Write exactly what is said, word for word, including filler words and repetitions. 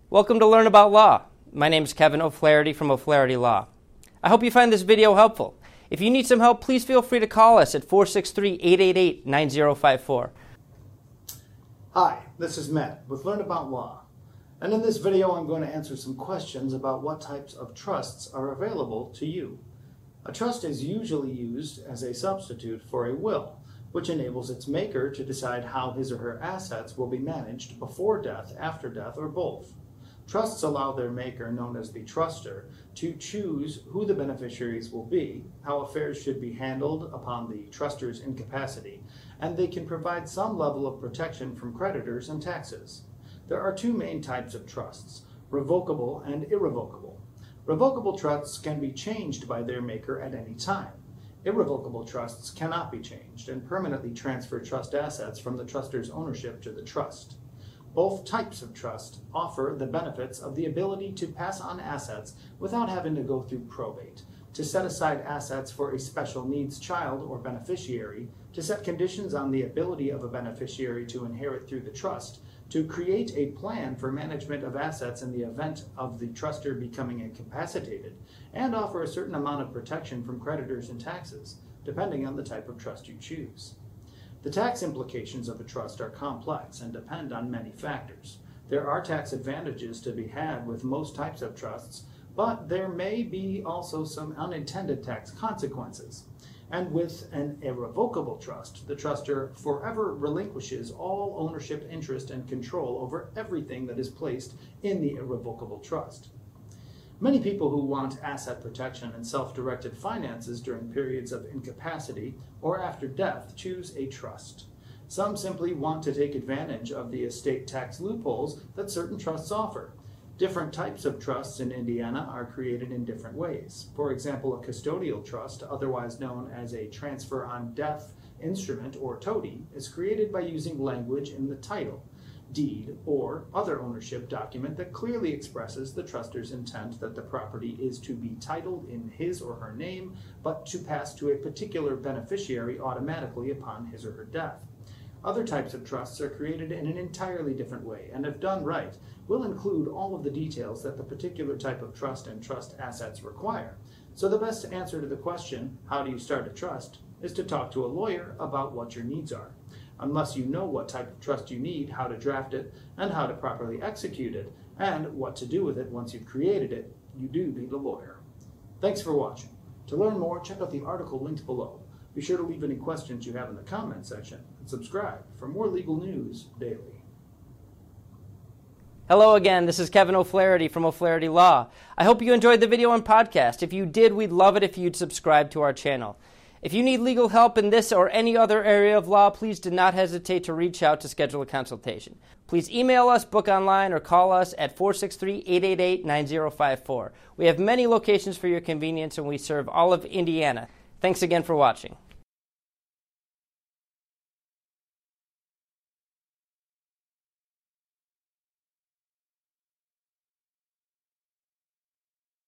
Welcome to Learn About Law. My name is Kevin O'Flaherty from O'Flaherty Law. I hope you find this video helpful. If you need some help, please feel free to call us at four six three, eight eight eight, nine zero five four. Hi, this is Matt with Learn About Law. And in this video, I'm going to answer some questions about what types of trusts are available to you. A trust is usually used as a substitute for a will, which enables its maker to decide how his or her assets will be managed before death, after death, or both. Trusts allow their maker, known as the truster, to choose who the beneficiaries will be, how affairs should be handled upon the truster's incapacity, and they can provide some level of protection from creditors and taxes. There are two main types of trusts, revocable and irrevocable. Revocable trusts can be changed by their maker at any time. Irrevocable trusts cannot be changed and permanently transfer trust assets from the truster's ownership to the trust. Both types of trust offer the benefits of the ability to pass on assets without having to go through probate, to set aside assets for a special needs child or beneficiary, to set conditions on the ability of a beneficiary to inherit through the trust, to create a plan for management of assets in the event of the truster becoming incapacitated, and offer a certain amount of protection from creditors and taxes, depending on the type of trust you choose. The tax implications of a trust are complex and depend on many factors. There are tax advantages to be had with most types of trusts, but there may be also some unintended tax consequences. And with an irrevocable trust, the truster forever relinquishes all ownership, interest, and control over everything that is placed in the irrevocable trust. Many people who want asset protection and self-directed finances during periods of incapacity or after death choose a trust. Some simply want to take advantage of the estate tax loopholes that certain trusts offer. Different types of trusts in Indiana are created in different ways. For example, a custodial trust, otherwise known as a transfer on death instrument or TODI, is created by using language in the title, deed, or other ownership document that clearly expresses the truster's intent that the property is to be titled in his or her name, but to pass to a particular beneficiary automatically upon his or her death. Other types of trusts are created in an entirely different way, and if done right, will include all of the details that the particular type of trust and trust assets require. So the best answer to the question, how do you start a trust, is to talk to a lawyer about what your needs are. Unless you know what type of trust you need, how to draft it, and how to properly execute it, and what to do with it once you've created it, you do need a lawyer. Thanks for watching. To learn more, check out the article linked below. Be sure to leave any questions you have in the comment section, and subscribe for more legal news daily. Hello again, this is Kevin O'Flaherty from O'Flaherty Law. I hope you enjoyed the video and podcast. If you did, we'd love it if you'd subscribe to our channel. If you need legal help in this or any other area of law, please do not hesitate to reach out to schedule a consultation. Please email us, book online, or call us at four six three, eight eight eight, nine zero five four. We have many locations for your convenience, and we serve all of Indiana. Thanks again for watching.